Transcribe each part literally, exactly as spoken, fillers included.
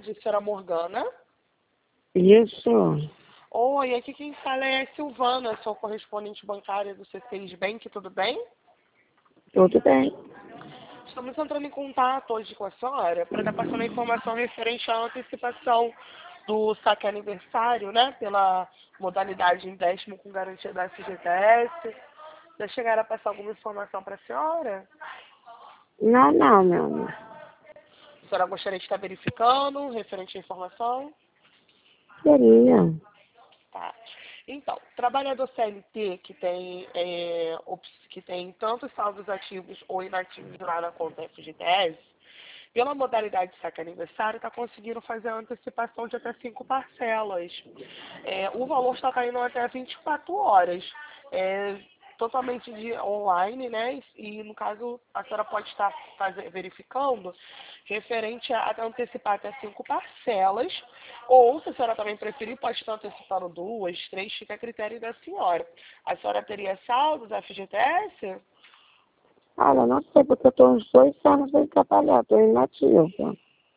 tarde, senhora Morgana. Isso. Oi, aqui quem fala é a Silvana, sou correspondente bancária do C C I S Bank, tudo bem? Tudo bem. Estamos entrando em contato hoje com a senhora para estar passando a informação referente à antecipação do saque aniversário, né? Pela modalidade de empréstimo com garantia da F G T S. Já chegaram a passar alguma informação para a senhora? Não, não, meu amor. A senhora gostaria de estar verificando referente à informação? Seria. Tá. Então, trabalhador C L T que tem, é, que tem tanto saldos ativos ou inativos lá na conta F G T S, pela modalidade de saque aniversário, está conseguindo fazer a antecipação de até cinco parcelas. É, o valor está caindo até vinte e quatro horas. É, totalmente de online, né? E, no caso, a senhora pode estar fazer, verificando referente a, a antecipar até cinco parcelas, ou, se a senhora também preferir, pode estar antecipando duas, três, fica a critério da senhora. A senhora teria saldo da F G T S? Olha, não sei, porque eu estou uns dois anos sem trabalhar, estou inativa.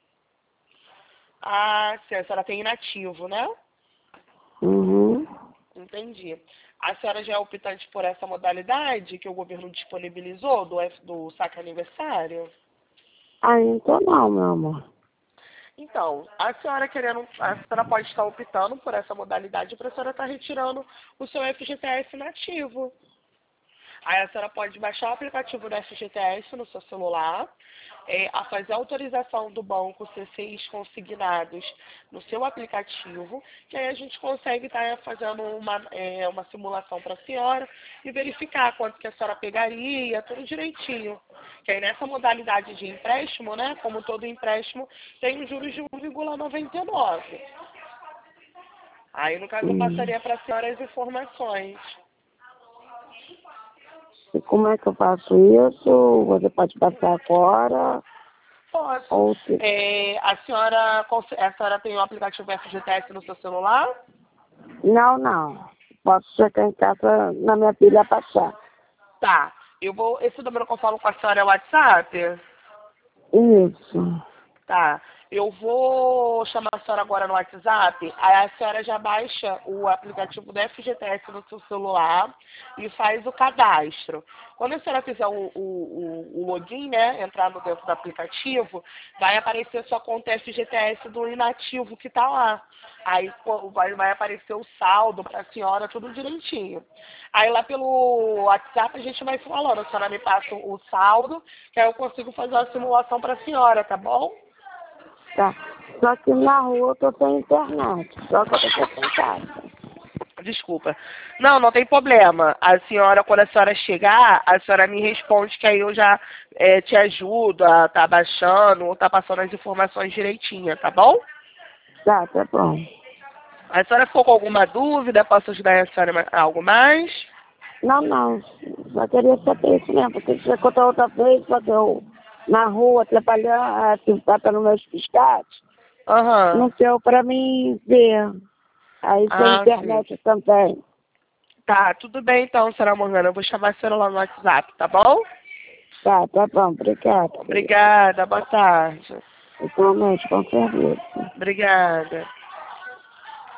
Ah, sim, a senhora tem inativo, né? Uhum. Entendi. A senhora já é optante por essa modalidade que o governo disponibilizou do, F- do saque aniversário? Ainda não, meu amor. Então, a senhora querendo, a senhora pode estar optando por essa modalidade para a senhora estar retirando o seu F G T S nativo. Aí a senhora pode baixar o aplicativo do F G T S no seu celular, é, a fazer a autorização do banco C C Is consignados no seu aplicativo, que aí a gente consegue estar fazendo uma, é, uma simulação para a senhora e verificar quanto que a senhora pegaria, tudo direitinho. Que aí nessa modalidade de empréstimo, né, como todo empréstimo, tem os juros de um vírgula noventa e nove. Aí, no caso, eu Hum. passaria para a senhora as informações. E como é que eu faço isso? Você pode passar agora? Posso. Ou se... É, a senhora, cons- a senhora tem o aplicativo F G T S no seu celular? Não, não. Posso chegar em casa na minha filha baixar. Tá. Eu vou. Esse número que eu falo com a senhora é o WhatsApp? Isso. Tá. Eu vou chamar a senhora agora no WhatsApp, aí a senhora já baixa o aplicativo do F G T S no seu celular e faz o cadastro. Quando a senhora fizer o, o, o, o login, né, entrar no dentro do aplicativo, vai aparecer sua conta F G T S do inativo que está lá. Aí pô, vai, vai aparecer o saldo para a senhora, tudo direitinho. Aí lá pelo WhatsApp a gente vai falando, a senhora me passa o saldo, que aí eu consigo fazer uma simulação para a senhora, tá bom? Tá. Só que na rua eu tô sem internet. Só que eu tô sem casa. Desculpa. Não, não tem problema. A senhora, quando a senhora chegar, a senhora me responde que aí eu já é, te ajudo a tá baixando ou tá passando as informações direitinha, tá bom? Tá, tá bom. A senhora ficou com alguma dúvida? Posso ajudar a senhora em algo mais? Não, não. Só queria saber isso mesmo, porque você contou outra vez, só que eu na rua trabalhando, tava nos meus piscados, não Aham. deu pra mim ver. Aí tem Ah, sim. internet também. Tá, tudo bem então, senhora Morgana. Eu vou chamar a senhora lá no WhatsApp, tá bom? Tá, tá bom, obrigada. Obrigada, boa tarde. Igualmente, com certeza. Obrigada.